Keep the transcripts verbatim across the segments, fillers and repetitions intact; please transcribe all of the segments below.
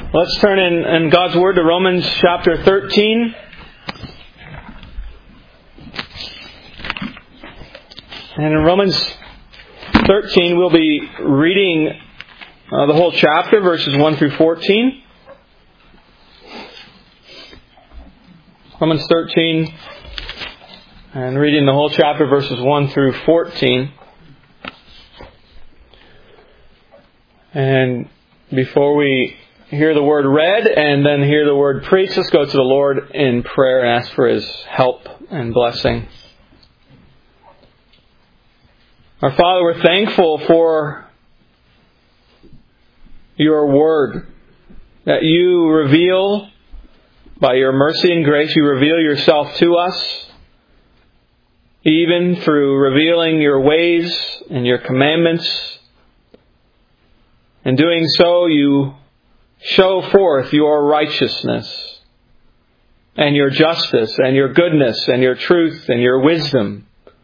Let's turn in, in God's Word to Romans chapter thirteen. And in Romans thirteen, we'll be reading uh, the whole chapter, verses one through fourteen. Romans thirteen, and reading the whole chapter, verses one through fourteen. And before we hear the word read and then hear the word preached, let's go to the Lord in prayer and ask for His help and blessing. Our Father, we're thankful for Your Word, that You reveal, by Your mercy and grace, You reveal Yourself to us, even through revealing Your ways and Your commandments. In doing so, You show forth Your righteousness and Your justice and Your goodness and Your truth and Your wisdom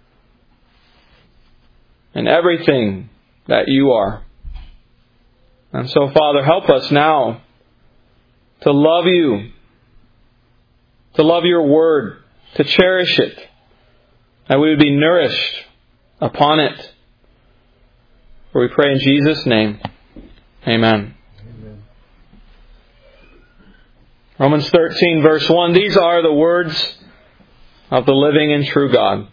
and everything that You are. And so, Father, help us now to love You, to love Your Word, to cherish it, that we would be nourished upon it. For we pray in Jesus' name. Amen. Amen. Romans thirteen, verse one. These are the words of the living and true God.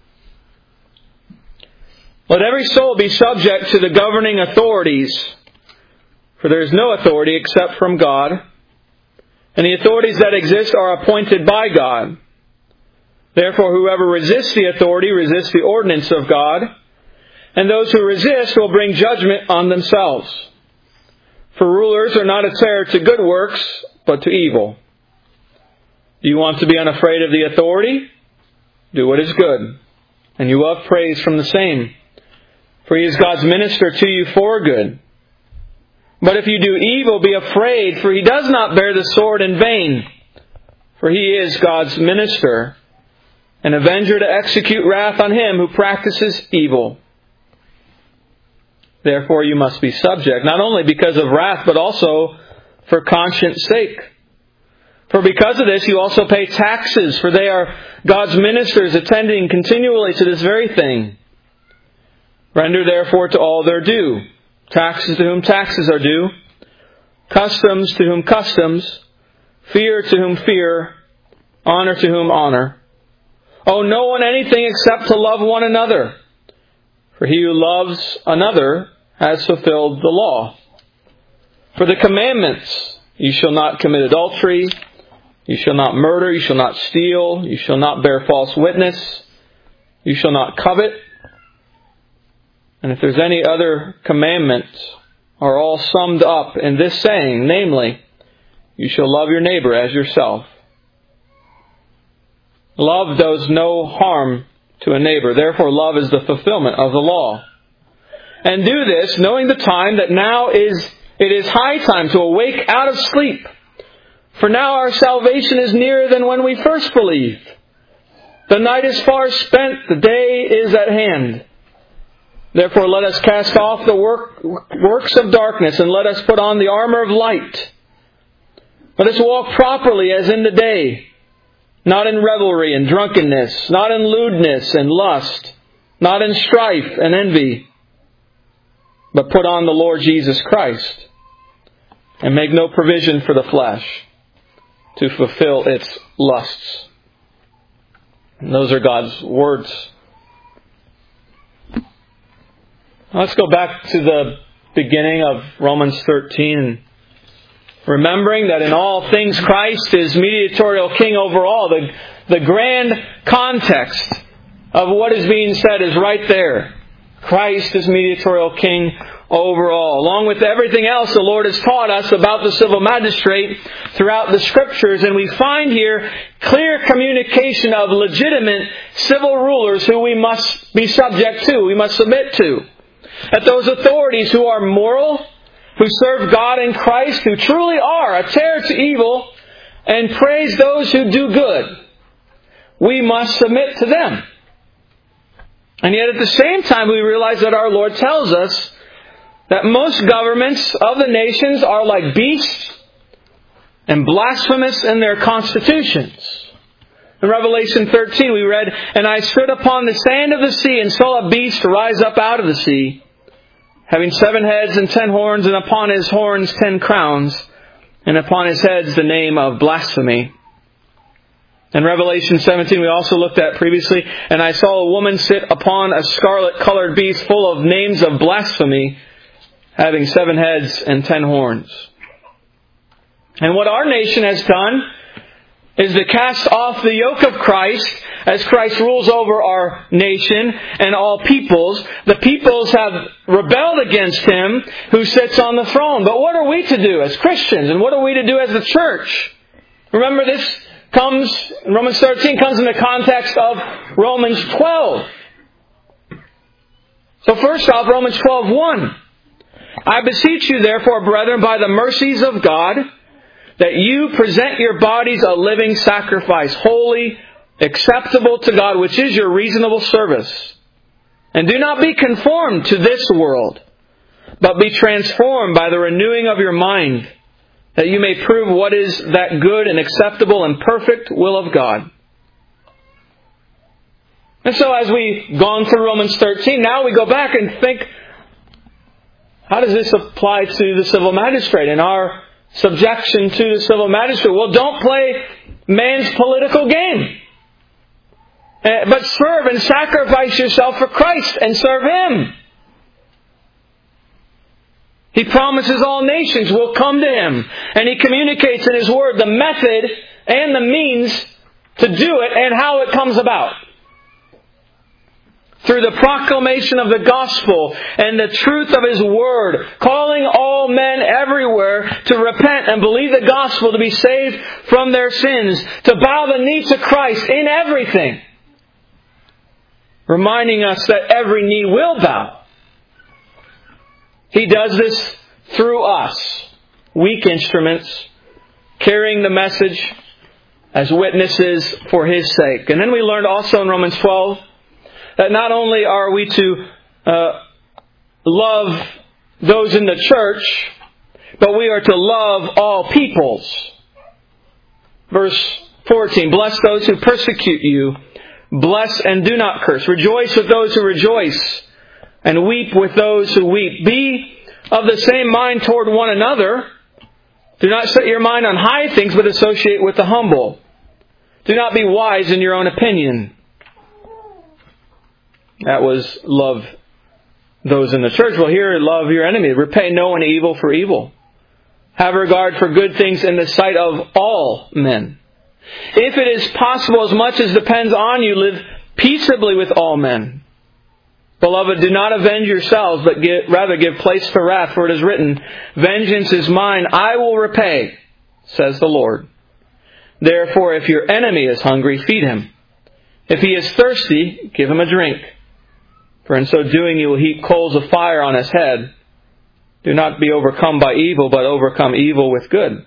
Let every soul be subject to the governing authorities, for there is no authority except from God, and the authorities that exist are appointed by God. Therefore, whoever resists the authority resists the ordinance of God, and those who resist will bring judgment on themselves. For rulers are not a terror to good works, but to evil. Do you want to be unafraid of the authority? Do what is good, and you will have praise from the same. For He is God's minister to you for good. But if you do evil, be afraid, for He does not bear the sword in vain. For He is God's minister, an avenger to execute wrath on him who practices evil. Therefore you must be subject, not only because of wrath, but also for conscience sake. For because of this you also pay taxes, for they are God's ministers, attending continually to this very thing. Render therefore to all their due. Taxes to whom taxes are due. Customs to whom customs. Fear to whom fear. Honor to whom honor. Owe no one anything except to love one another. For he who loves another has fulfilled the law. For the commandments, you shall not commit adultery, you shall not murder, you shall not steal, you shall not bear false witness, you shall not covet. And if there's any other commandments, are all summed up in this saying, namely, you shall love your neighbor as yourself. Love does no harm to a neighbor. Therefore, love is the fulfillment of the law. And do this, knowing the time that now is it is high time to awake out of sleep. For now our salvation is nearer than when we first believed. The night is far spent, the day is at hand. Therefore, let us cast off the work, works of darkness, and let us put on the armor of light. Let us walk properly as in the day, not in revelry and drunkenness, not in lewdness and lust, not in strife and envy, but put on the Lord Jesus Christ, and make no provision for the flesh to fulfill its lusts. And those are God's words. Let's go back to the beginning of Romans thirteen, remembering that in all things Christ is mediatorial king over all. The, the grand context of what is being said is right there. Christ is mediatorial king over all. Along with everything else the Lord has taught us about the civil magistrate throughout the Scriptures. And we find here clear communication of legitimate civil rulers who we must be subject to, we must submit to. That those authorities who are moral, who serve God in Christ, who truly are a terror to evil, and praise those who do good, we must submit to them. And yet at the same time we realize that our Lord tells us that most governments of the nations are like beasts and blasphemous in their constitutions. In Revelation thirteen we read, "And I stood upon the sand of the sea and saw a beast rise up out of the sea, having seven heads and ten horns, and upon his horns ten crowns, and upon his heads the name of blasphemy." In Revelation seventeen we also looked at previously, "And I saw a woman sit upon a scarlet-colored beast full of names of blasphemy, having seven heads and ten horns." And what our nation has done is to cast off the yoke of Christ as Christ rules over our nation and all peoples. The peoples have rebelled against Him who sits on the throne. But what are we to do as Christians? And what are we to do as the church? Remember, this comes, Romans thirteen comes in the context of Romans twelve. So first off, Romans twelve one. "I beseech you therefore, brethren, by the mercies of God, that you present your bodies a living sacrifice, holy, acceptable to God, which is your reasonable service. And do not be conformed to this world, but be transformed by the renewing of your mind, that you may prove what is that good and acceptable and perfect will of God." And so as we've gone through Romans thirteen, now we go back and think, how does this apply to the civil magistrate and our subjection to the civil magistrate? Well, don't play man's political game, but serve and sacrifice yourself for Christ and serve Him. He promises all nations will come to Him, and He communicates in His Word the method and the means to do it and how it comes about. Through the proclamation of the gospel and the truth of His Word, calling all men everywhere to repent and believe the gospel, to be saved from their sins, to bow the knee to Christ in everything, reminding us that every knee will bow. He does this through us, weak instruments, carrying the message as witnesses for His sake. And then we learned also in Romans twelve that not only are we to uh, love those in the church, but we are to love all peoples. Verse fourteen, "Bless those who persecute you. Bless and do not curse. Rejoice with those who rejoice, and weep with those who weep. Be of the same mind toward one another. Do not set your mind on high things, but associate with the humble. Do not be wise in your own opinion." That was love those in the church. Well, here, love your enemy. Repay no one evil for evil. Have regard for good things in the sight of all men. If it is possible, as much as depends on you, live peaceably with all men. Beloved, do not avenge yourselves, but give, rather give place to wrath, for it is written, "Vengeance is mine, I will repay, says the Lord." Therefore, if your enemy is hungry, feed him. If he is thirsty, give him a drink. For in so doing you will heap coals of fire on his head. Do not be overcome by evil, but overcome evil with good.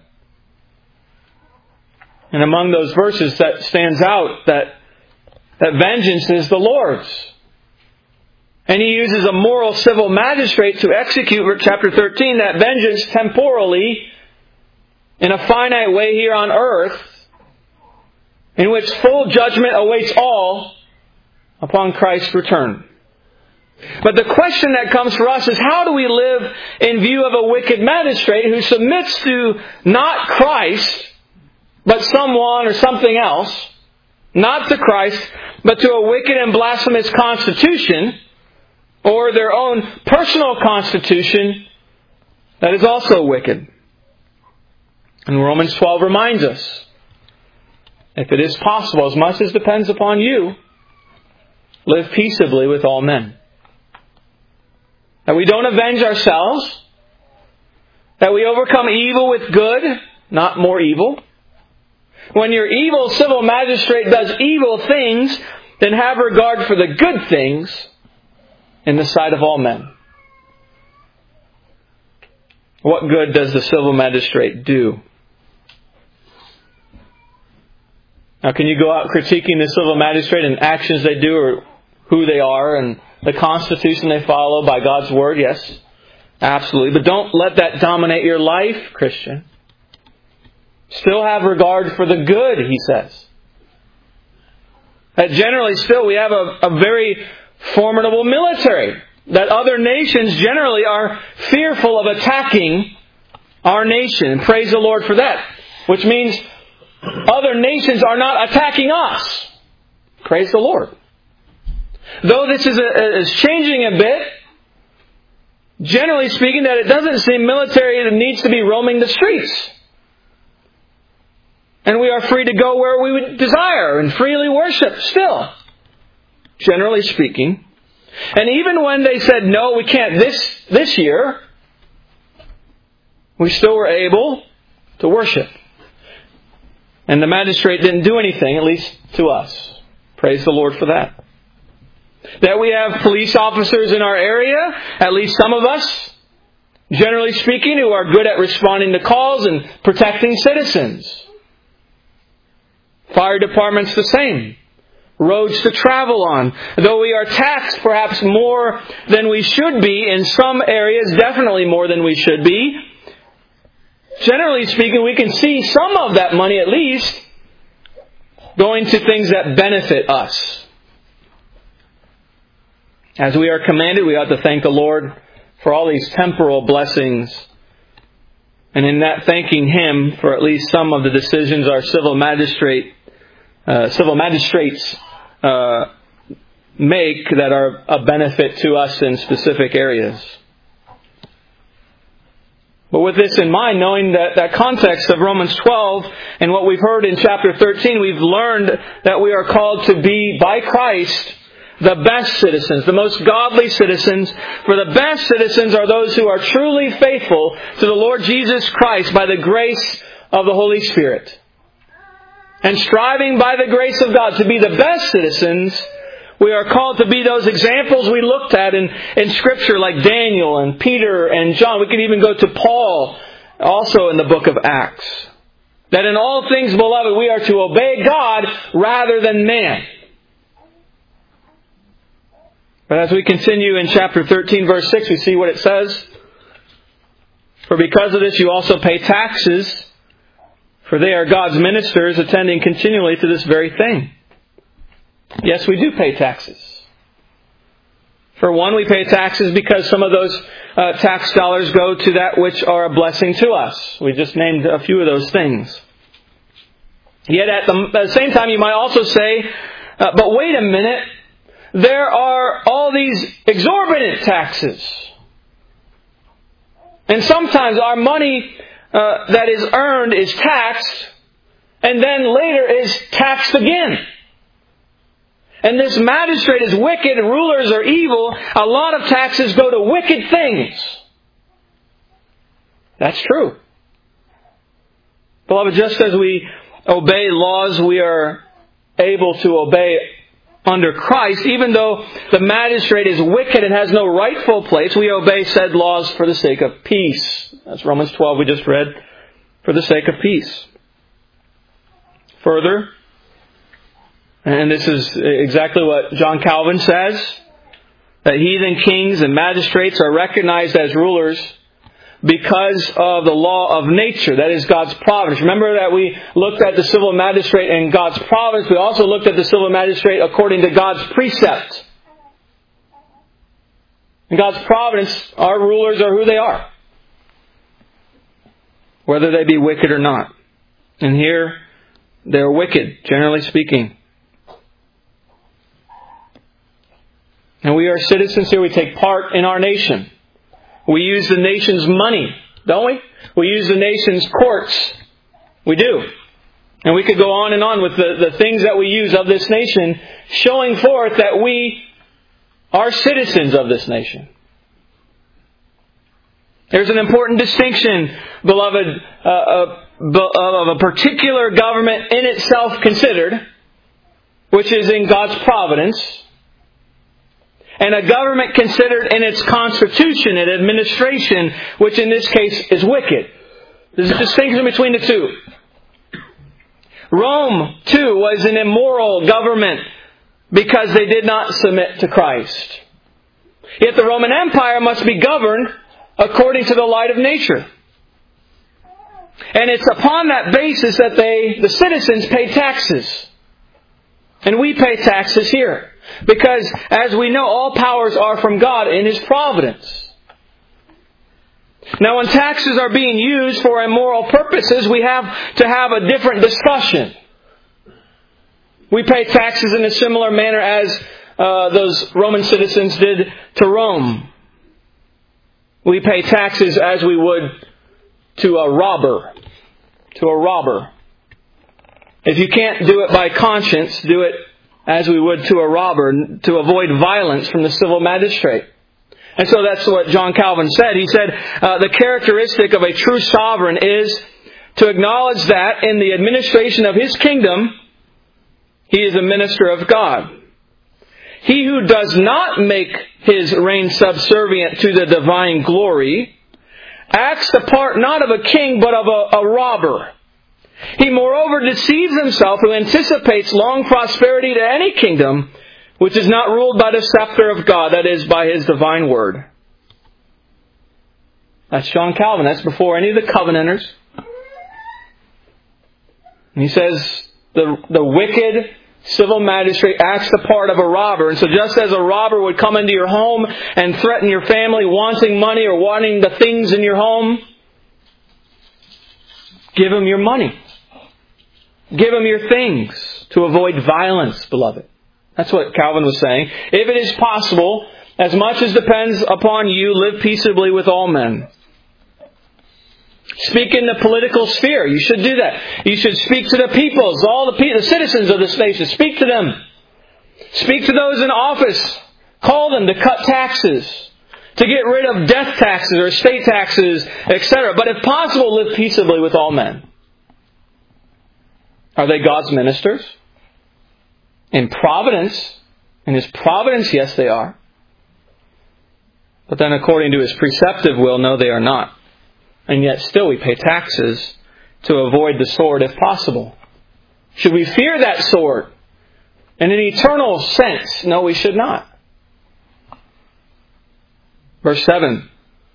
And among those verses that stands out that, that vengeance is the Lord's. And He uses a moral civil magistrate to execute, chapter thirteen, that vengeance temporally in a finite way here on earth, in which full judgment awaits all upon Christ's return. But the question that comes for us is, how do we live in view of a wicked magistrate who submits to not Christ, but someone or something else, not to Christ, but to a wicked and blasphemous constitution, or their own personal constitution that is also wicked? And Romans twelve reminds us, if it is possible, as much as depends upon you, live peaceably with all men. That we don't avenge ourselves. That we overcome evil with good, not more evil. When your evil civil magistrate does evil things, then have regard for the good things in the sight of all men. What good does the civil magistrate do? Now, can you go out critiquing the civil magistrate and actions they do, or who they are, and the Constitution they follow by God's Word? Yes, absolutely. But don't let that dominate your life, Christian. Still have regard for the good, he says. That generally still we have a, a very formidable military. That other nations generally are fearful of attacking our nation. And praise the Lord for that. Which means other nations are not attacking us. Praise the Lord. Though this is, a, is changing a bit, generally speaking, that it doesn't seem military that needs to be roaming the streets. And we are free to go where we would desire and freely worship still. Generally speaking. And even when they said, no, we can't this, this year, we still were able to worship. And the magistrate didn't do anything, at least to us. Praise the Lord for that. That we have police officers in our area, at least some of us, generally speaking, who are good at responding to calls and protecting citizens. Fire departments the same. Roads to travel on. Though we are taxed perhaps more than we should be, in some areas definitely more than we should be, generally speaking, we can see some of that money at least going to things that benefit us. As we are commanded, we ought to thank the Lord for all these temporal blessings. And in that, thanking Him for at least some of the decisions our civil magistrate, uh, civil magistrates uh, make that are a benefit to us in specific areas. But with this in mind, knowing that, that context of Romans twelve and what we've heard in chapter thirteen, we've learned that we are called to be, by Christ, the best citizens, the most godly citizens. For the best citizens are those who are truly faithful to the Lord Jesus Christ by the grace of the Holy Spirit. And striving by the grace of God to be the best citizens, we are called to be those examples we looked at in, in Scripture like Daniel and Peter and John. We could even go to Paul, also in the book of Acts. That in all things, beloved, we are to obey God rather than man. But as we continue in chapter thirteen, verse six, we see what it says. For because of this you also pay taxes, for they are God's ministers, attending continually to this very thing. Yes, we do pay taxes. For one, we pay taxes because some of those uh, tax dollars go to that which are a blessing to us. We just named a few of those things. Yet at the, at the same time, you might also say, uh, but wait a minute, there are all these exorbitant taxes. And sometimes our money uh, that is earned is taxed, and then later is taxed again. And this magistrate is wicked, rulers are evil. A lot of taxes go to wicked things. That's true. Beloved, just as we obey laws we are able to obey under Christ, even though the magistrate is wicked and has no rightful place, we obey said laws for the sake of peace. That's Romans twelve we just read, for the sake of peace. Further, and this is exactly what John Calvin says, that heathen kings and magistrates are recognized as rulers because of the law of nature, that is God's providence. Remember that we looked at the civil magistrate in God's providence. We also looked at the civil magistrate according to God's precept. In God's providence, our rulers are who they are, whether they be wicked or not. And here, they're wicked, generally speaking. And we are citizens here. We take part in our nation. We use the nation's money, don't we? We use the nation's courts. We do. And we could go on and on with the, the things that we use of this nation, showing forth that we are citizens of this nation. There's an important distinction, beloved, uh, of, of a particular government in itself considered, which is in God's providence, and a government considered in its constitution and administration, which in this case is wicked. There's a distinction between the two. Rome, too, was an immoral government because they did not submit to Christ. Yet the Roman Empire must be governed according to the light of nature. And it's upon that basis that they, the citizens, pay taxes. And we pay taxes here. Because, as we know, all powers are from God in His providence. Now, when taxes are being used for immoral purposes, we have to have a different discussion. We pay taxes in a similar manner as uh, those Roman citizens did to Rome. We pay taxes as we would to a robber. To a robber. If you can't do it by conscience, do it as we would to a robber, to avoid violence from the civil magistrate. And so that's what John Calvin said. He said, uh, the characteristic of a true sovereign is to acknowledge that in the administration of his kingdom, he is a minister of God. He who does not make his reign subservient to the divine glory acts the part not of a king but of a, a robber. He moreover deceives himself who anticipates long prosperity to any kingdom which is not ruled by the scepter of God, that is, by His divine word. That's John Calvin. That's before any of the Covenanters. And he says the, the wicked civil magistrate acts the part of a robber. And so just as a robber would come into your home and threaten your family wanting money or wanting the things in your home, give him your money. Give him your things to avoid violence, beloved. That's what Calvin was saying. If it is possible, as much as depends upon you, live peaceably with all men. Speak in the political sphere. You should do that. You should speak to the peoples, all the, pe- the citizens of this nation. Speak to them. Speak to those in office. Call them to cut taxes, to get rid of death taxes or estate taxes, et cetera. But if possible, live peaceably with all men. Are they God's ministers? In providence, in His providence, yes, they are. But then according to His preceptive will, no, they are not. And yet still we pay taxes to avoid the sword if possible. Should we fear that sword? In an eternal sense, no, we should not. Verse seven.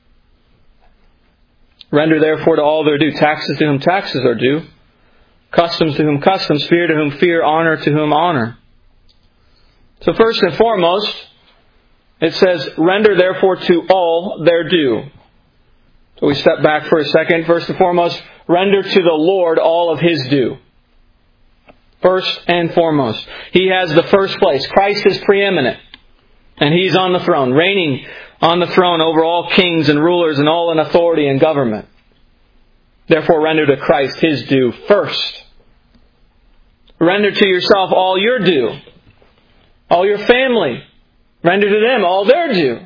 Render therefore to all their due. Taxes to whom taxes are due. Customs to whom customs. Fear to whom fear. Honor to whom honor. So first and foremost, it says, render therefore to all their due. So we step back for a second. First and foremost, render to the Lord all of His due. First and foremost. He has the first place. Christ is preeminent. And He's on the throne, reigning on the throne over all kings and rulers and all in authority and government. Therefore, render to Christ His due first. Render to yourself all your due. All your family. Render to them all their due.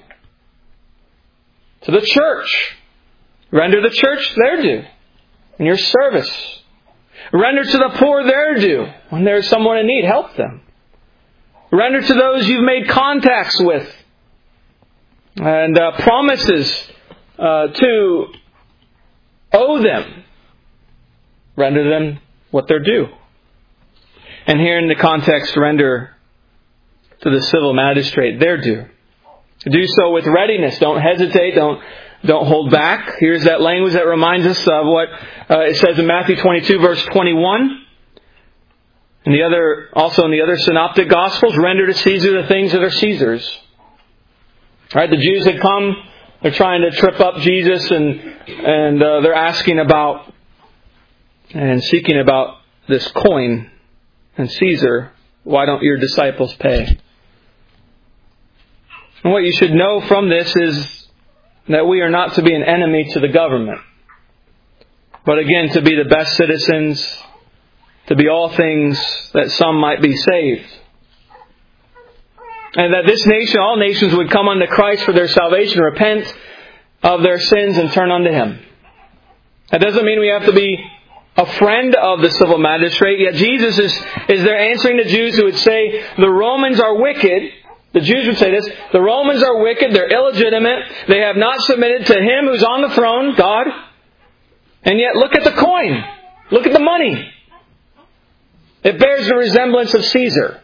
To the church. Render the church their due. In your service. Render to the poor their due. When there is someone in need, help them. Render to those you've made contacts with. And uh, promises uh, to owe them. Render them what they're due. And here in the context, render to the civil magistrate their due. Do so with readiness. Don't hesitate. Don't don't hold back. Here's that language that reminds us of what uh, it says in Matthew twenty-two, verse twenty-one. And the other, also in the other synoptic gospels, render to Caesar the things that are Caesar's. All right, the Jews had come. They're trying to trip up Jesus, and and uh, they're asking about and seeking about this coin. And Caesar, why don't your disciples pay? And what you should know from this is that we are not to be an enemy to the government. But again, to be the best citizens, to be all things that some might be saved. And that this nation, all nations, would come unto Christ for their salvation, repent of their sins and turn unto Him. That doesn't mean we have to be a friend of the civil magistrate. Yet Jesus is, is there answering the Jews who would say, the Romans are wicked. The Jews would say this, the Romans are wicked, they're illegitimate, they have not submitted to Him who's on the throne, God. And yet look at the coin. Look at the money. It bears the resemblance of Caesar.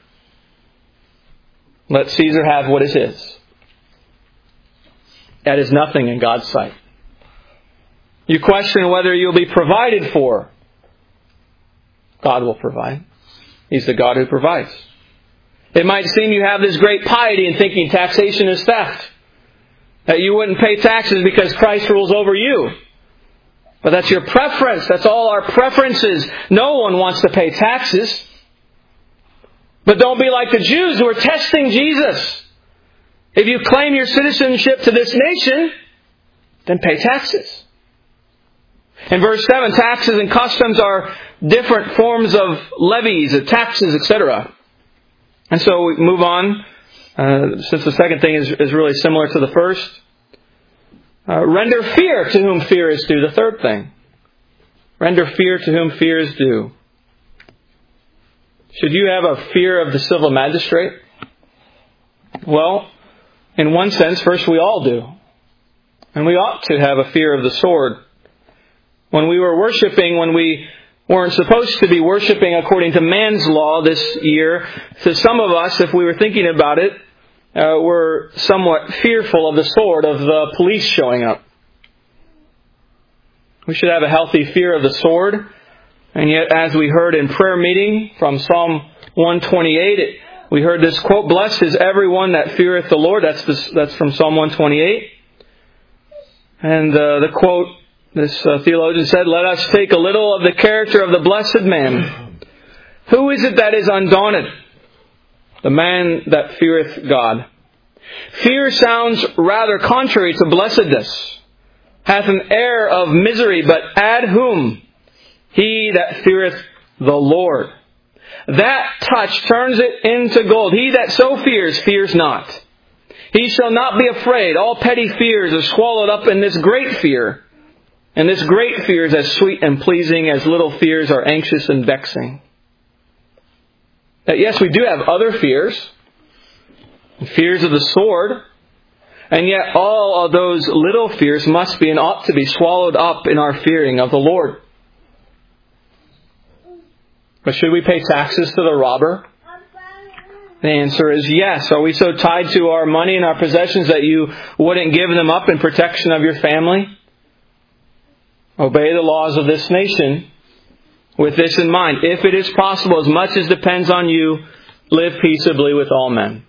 Let Caesar have what is his. That is nothing in God's sight. You question whether you'll be provided for. God will provide. He's the God who provides. It might seem you have this great piety in thinking taxation is theft. That you wouldn't pay taxes because Christ rules over you. But that's your preference. That's all our preferences. No one wants to pay taxes. But don't be like the Jews who are testing Jesus. If you claim your citizenship to this nation, then pay taxes. In verse seven, taxes and customs are different forms of levies, of taxes, et cetera. And so we move on, uh, since the second thing is, is really similar to the first. Uh, render fear to whom fear is due, the third thing. Render fear to whom fear is due. Should you have a fear of the civil magistrate? Well, in one sense, first we all do. And we ought to have a fear of the sword. When we were worshiping, when we weren't supposed to be worshiping according to man's law this year, to some of us, if we were thinking about it, uh, were somewhat fearful of the sword, of the police showing up. We should have a healthy fear of the sword. And yet, as we heard in prayer meeting from Psalm one twenty-eight, it, we heard this quote, "Blessed is everyone that feareth the Lord." That's this, that's from Psalm one twenty-eight. And uh, the quote, this uh, theologian said, "Let us take a little of the character of the blessed man. Who is it that is undaunted? The man that feareth God." Fear sounds rather contrary to blessedness. Hath an air of misery, but ad whom? He that feareth the Lord. That touch turns it into gold. He that so fears, fears not. He shall not be afraid. All petty fears are swallowed up in this great fear. And this great fear is as sweet and pleasing as little fears are anxious and vexing. That yes, we do have other fears. Fears of the sword. And yet all of those little fears must be and ought to be swallowed up in our fearing of the Lord. But should we pay taxes to the robber? The answer is yes. Are we so tied to our money and our possessions that you wouldn't give them up in protection of your family? Obey the laws of this nation with this in mind. If it is possible, as much as depends on you, live peaceably with all men.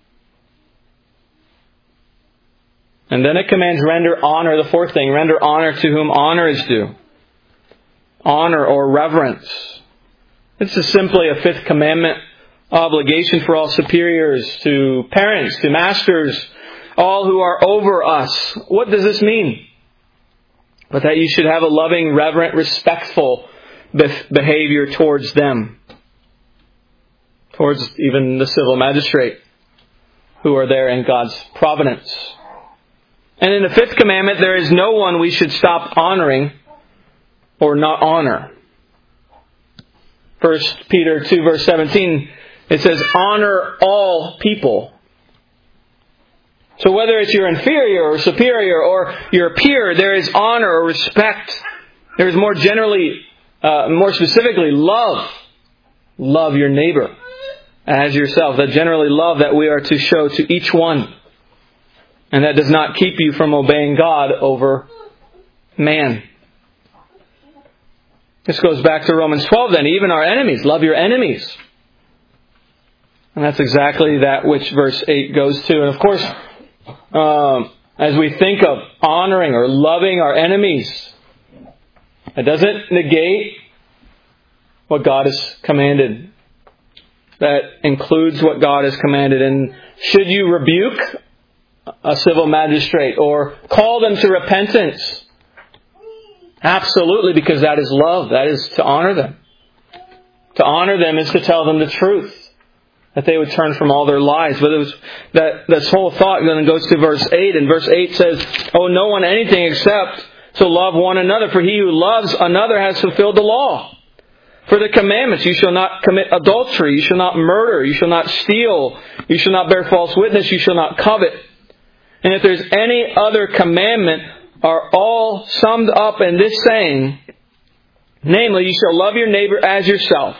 And then it commands render honor, the fourth thing. Render honor to whom honor is due. Honor or reverence. This is simply a fifth commandment obligation for all superiors, to parents, to masters, all who are over us. What does this mean? But that you should have a loving, reverent, respectful behavior towards them. Towards even the civil magistrate who are there in God's providence. And in the fifth commandment, there is no one we should stop honoring or not honor. First Peter two verse seventeen, it says, honor all people. So whether it's your inferior or superior or your peer, there is honor or respect. There is more generally, uh, more specifically, love. Love your neighbor as yourself. That generally love that we are to show to each one. And that does not keep you from obeying God over man. This goes back to Romans twelve then. Even our enemies, love your enemies. And that's exactly that which verse eight goes to. And of course, um, as we think of honoring or loving our enemies, it doesn't negate what God has commanded. That includes what God has commanded. And should you rebuke a civil magistrate or call them to repentance? Absolutely, because that is love. That is to honor them. To honor them is to tell them the truth. That they would turn from all their lies. But it was that this whole thought then goes to verse eight. And verse eight says, owe no one anything except to love one another. For he who loves another has fulfilled the law. For the commandments, you shall not commit adultery. You shall not murder. You shall not steal. You shall not bear false witness. You shall not covet. And if there's any other commandment, are all summed up in this saying, namely, you shall love your neighbor as yourself.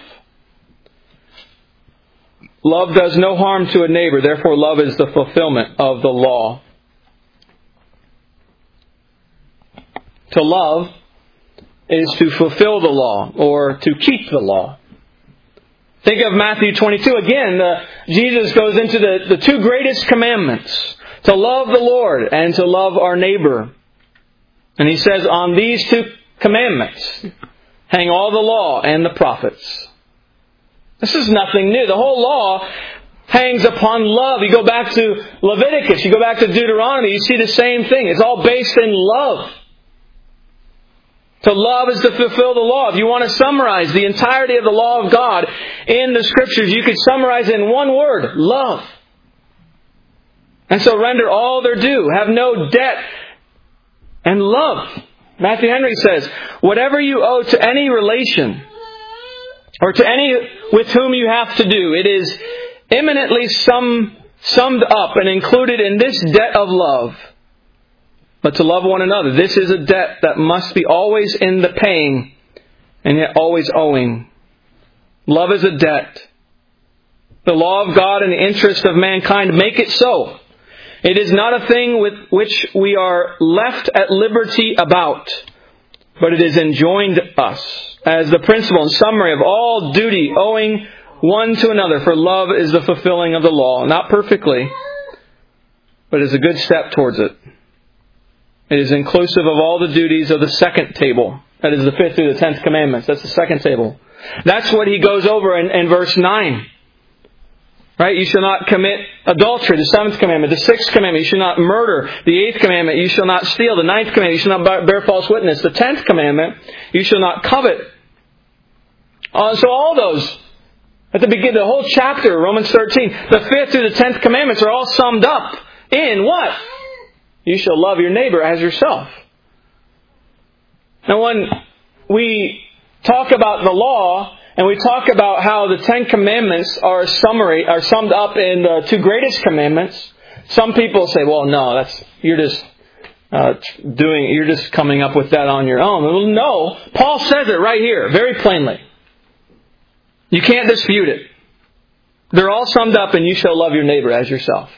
Love does no harm to a neighbor. Therefore, love is the fulfillment of the law. To love is to fulfill the law or to keep the law. Think of Matthew twenty-two. Again, the, Jesus goes into the, the two greatest commandments. To love the Lord and to love our neighbor. And He says, on these two commandments hang all the law and the prophets. This is nothing new. The whole law hangs upon love. You go back to Leviticus, you go back to Deuteronomy, you see the same thing. It's all based in love. To love is to fulfill the law. If you want to summarize the entirety of the law of God in the Scriptures, you could summarize it in one word: love. And so render all their due. Have no debt and love. Matthew Henry says, whatever you owe to any relation or to any with whom you have to do, it is eminently sum, summed up and included in this debt of love. But to love one another, this is a debt that must be always in the paying and yet always owing. Love is a debt. The law of God and the interest of mankind make it so. It is not a thing with which we are left at liberty about, but it is enjoined us as the principle and summary of all duty owing one to another. For love is the fulfilling of the law, not perfectly, but is a good step towards it. It is inclusive of all the duties of the second table. That is the fifth through the tenth commandments. That's the second table. That's what he goes over in, in verse nine. Right? You shall not commit adultery, the seventh commandment. The sixth commandment, you shall not murder. The eighth commandment, you shall not steal. The ninth commandment, you shall not bear false witness. The tenth commandment, you shall not covet. Uh, so all those, at the beginning, the whole chapter, Romans thirteen, the fifth through the tenth commandments are all summed up in what? You shall love your neighbor as yourself. Now when we talk about the law, and we talk about how the Ten Commandments are summary, are summed up in the two greatest commandments, some people say, well, no, that's, you're just uh, doing, you're just coming up with that on your own. Well, no, Paul says it right here, very plainly. You can't dispute it. They're all summed up in you shall love your neighbor as yourself.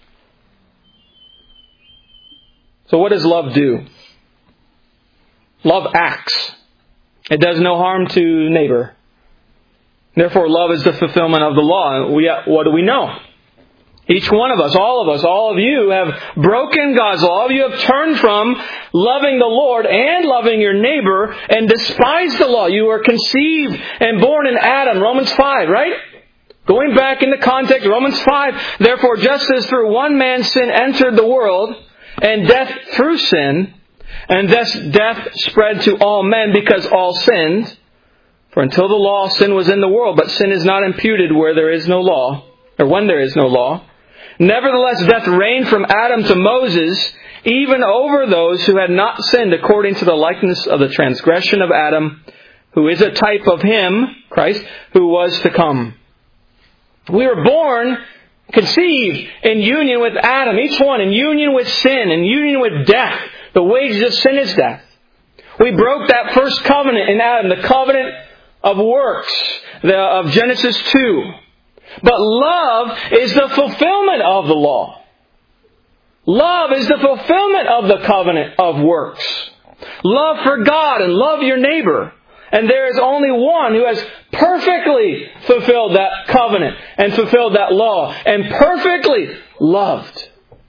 So what does love do? Love acts. It does no harm to neighbor. Therefore, love is the fulfillment of the law. We, what do we know? Each one of us, all of us, all of you have broken God's law. All of you have turned from loving the Lord and loving your neighbor and despised the law. You were conceived and born in Adam, Romans five, right? Going back in the context, Romans five, therefore, just as through one man's sin entered the world, and death through sin, and thus death spread to all men because all sinned. For until the law, sin was in the world, but sin is not imputed where there is no law, or when there is no law. Nevertheless, death reigned from Adam to Moses, even over those who had not sinned, according to the likeness of the transgression of Adam, who is a type of Him, Christ, who was to come. We were born, conceived in union with Adam, each one in union with sin, in union with death. The wages of sin is death. We broke that first covenant in Adam, the covenant of works, the, of Genesis two. But love is the fulfillment of the law. Love is the fulfillment of the covenant of works. Love for God and love your neighbor. And there is only one who has perfectly fulfilled that covenant and fulfilled that law and perfectly loved.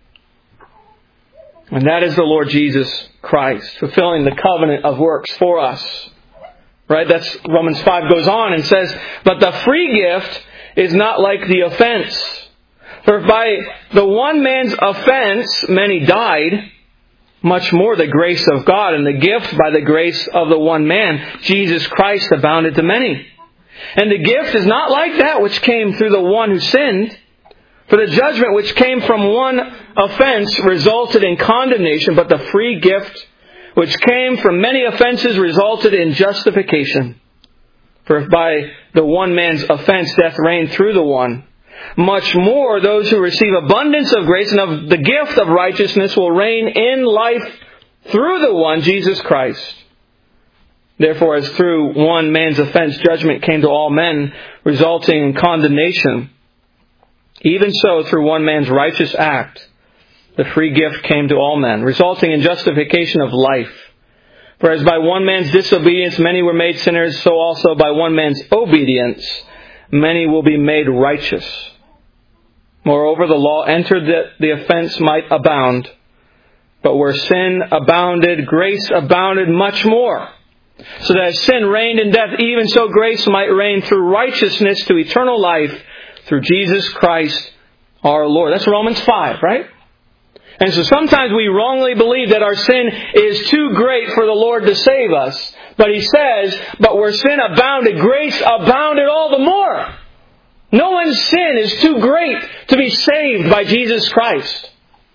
And that is the Lord Jesus Christ, fulfilling the covenant of works for us. Right? That's Romans five goes on and says, but the free gift is not like the offense. For if by the one man's offense many died, much more the grace of God and the gift by the grace of the one man, Jesus Christ, abounded to many. And the gift is not like that which came through the one who sinned. For the judgment which came from one offense resulted in condemnation, but the free gift which came from many offenses resulted in justification. For if by the one man's offense death reigned through the one, much more those who receive abundance of grace and of the gift of righteousness will reign in life through the one, Jesus Christ. Therefore, as through one man's offense judgment came to all men, resulting in condemnation, even so through one man's righteous act, the free gift came to all men, resulting in justification of life. For as by one man's disobedience many were made sinners, so also by one man's obedience many will be made righteous. Moreover, the law entered that the offense might abound. But where sin abounded, grace abounded much more. So that as sin reigned in death, even so grace might reign through righteousness to eternal life through Jesus Christ our Lord. That's Romans five, right? And so sometimes we wrongly believe that our sin is too great for the Lord to save us. But He says, but where sin abounded, grace abounded all the more. No one's sin is too great to be saved by Jesus Christ.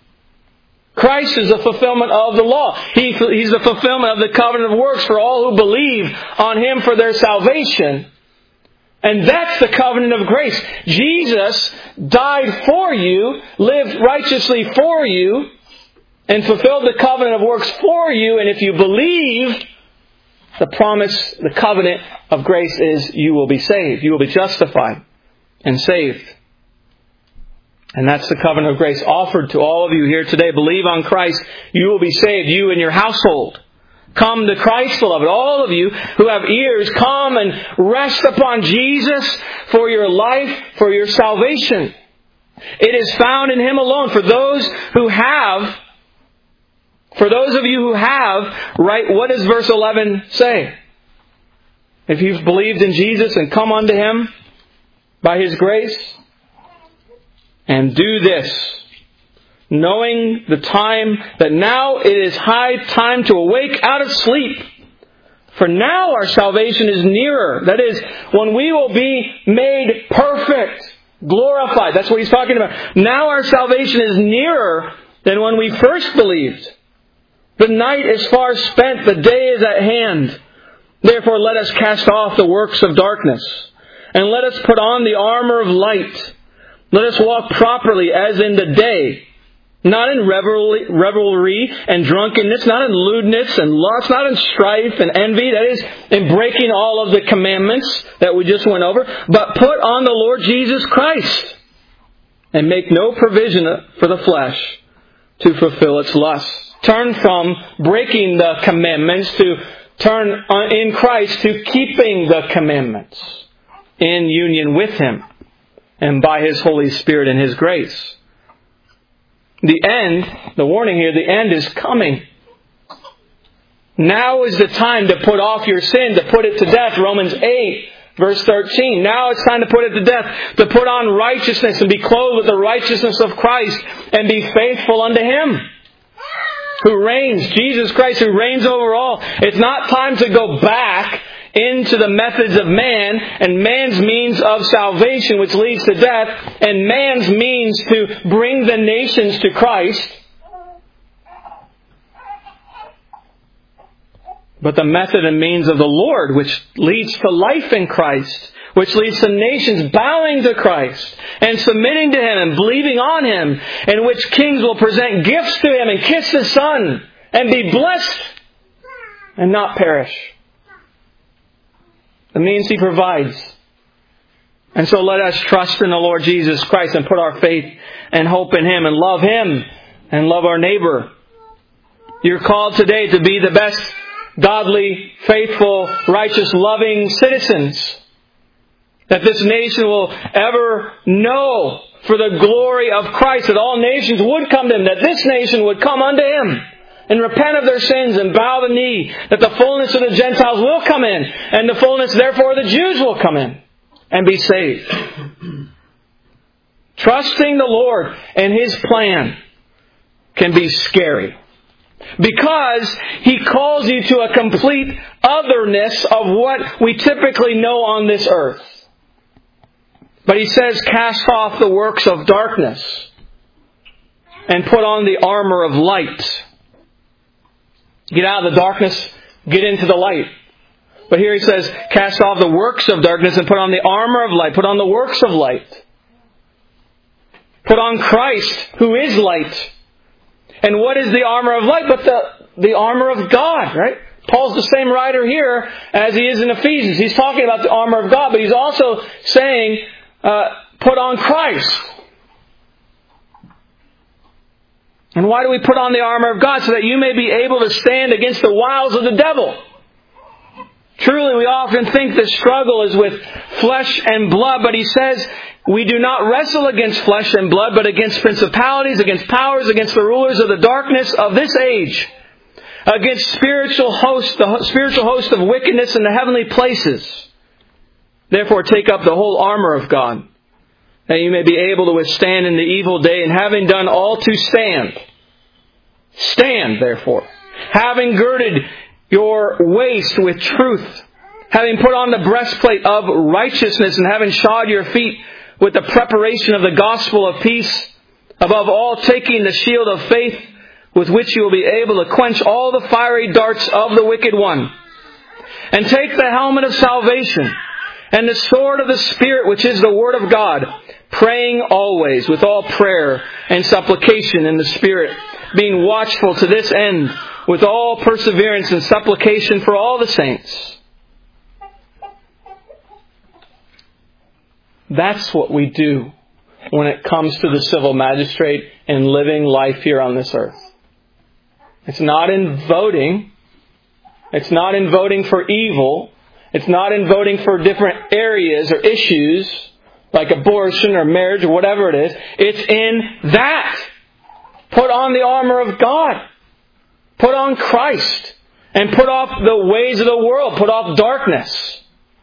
Christ is the fulfillment of the law. He, he's the fulfillment of the covenant of works for all who believe on Him for their salvation. And that's the covenant of grace. Jesus died for you, lived righteously for you, and fulfilled the covenant of works for you. And if you believe, the promise, the covenant of grace is you will be saved. You will be justified and saved. And that's the covenant of grace offered to all of you here today. Believe on Christ, you will be saved, you and your household. Come to Christ, beloved. All of you who have ears, come and rest upon Jesus for your life, for your salvation. It is found in Him alone. For those who have, for those of you who have, right, what does verse eleven say? If you've believed in Jesus and come unto Him by His grace, and do this, knowing the time that now it is high time to awake out of sleep. For now our salvation is nearer. That is, when we will be made perfect, glorified. That's what he's talking about. Now our salvation is nearer than when we first believed. The night is far spent, the day is at hand. Therefore let us cast off the works of darkness, and let us put on the armor of light. Let us walk properly as in the day, not in revelry, revelry and drunkenness, not in lewdness and lust, not in strife and envy, that is, in breaking all of the commandments that we just went over, but put on the Lord Jesus Christ, and make no provision for the flesh to fulfill its lusts. Turn from breaking the commandments to turn in Christ to keeping the commandments in union with Him and by His Holy Spirit and His grace. The end, the warning here, the end is coming. Now is the time to put off your sin, to put it to death. Romans eight, verse thirteen. Now it's time to put it to death, to put on righteousness and be clothed with the righteousness of Christ and be faithful unto Him who reigns, Jesus Christ who reigns over all. It's not time to go back into the methods of man and man's means of salvation, which leads to death, and man's means to bring the nations to Christ. But the method and means of the Lord, which leads to life in Christ, which leads to nations bowing to Christ and submitting to Him and believing on Him, in which kings will present gifts to Him and kiss the Son and be blessed and not perish. The means He provides. And so let us trust in the Lord Jesus Christ and put our faith and hope in Him and love Him and love our neighbor. You're called today to be the best godly, faithful, righteous, loving citizens that this nation will ever know, for the glory of Christ, that all nations would come to Him, that this nation would come unto Him and repent of their sins and bow the knee, that the fullness of the Gentiles will come in, and the fullness, therefore, of the Jews will come in and be saved. Trusting the Lord and His plan can be scary, because He calls you to a complete otherness of what we typically know on this earth. But He says, cast off the works of darkness and put on the armor of light. Get out of the darkness, get into the light. But here He says, cast off the works of darkness and put on the armor of light. Put on the works of light. Put on Christ, who is light. And what is the armor of light but the, the armor of God, right? Paul's the same writer here as he is in Ephesians. He's talking about the armor of God, but he's also saying, uh, put on Christ. And why do we put on the armor of God? So that you may be able to stand against the wiles of the devil. Truly, we often think the struggle is with flesh and blood, but he says we do not wrestle against flesh and blood, but against principalities, against powers, against the rulers of the darkness of this age, against spiritual hosts, the spiritual host of wickedness in the heavenly places. Therefore, take up the whole armor of God, that you may be able to withstand in the evil day, and having done all to stand. Stand, therefore, having girded your waist with truth, having put on the breastplate of righteousness, and having shod your feet with the preparation of the gospel of peace, above all taking the shield of faith, with which you will be able to quench all the fiery darts of the wicked one. And take the helmet of salvation, and the sword of the Spirit, which is the Word of God, praying always with all prayer and supplication in the Spirit, being watchful to this end, with all perseverance and supplication for all the saints. That's what we do when it comes to the civil magistrate and living life here on this earth. It's not in voting. It's not in voting for evil. It's not in voting for different areas or issues like abortion or marriage or whatever it is. It's in that. Put on the armor of God. Put on Christ. And put off the ways of the world. Put off darkness.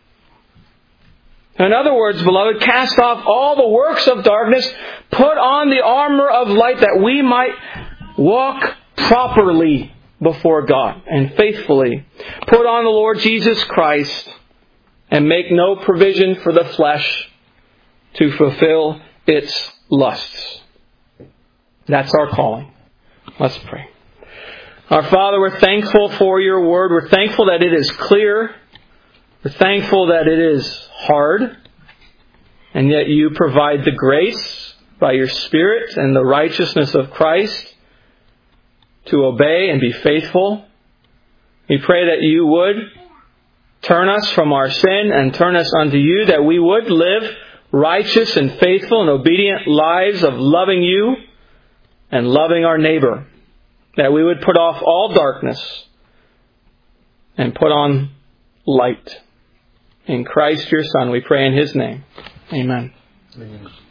In other words, beloved, cast off all the works of darkness. Put on the armor of light, that we might walk properly before God and faithfully. Put on the Lord Jesus Christ, and make no provision for the flesh to fulfill its lusts. That's our calling. Let's pray. Our Father, we're thankful for your word. We're thankful that it is clear. We're thankful that it is hard. And yet you provide the grace by your Spirit and the righteousness of Christ to obey and be faithful. We pray that you would turn us from our sin and turn us unto you, that we would live righteous and faithful and obedient lives of loving you and loving our neighbor. That we would put off all darkness and put on light. In Christ your Son, we pray in His name. Amen. Amen.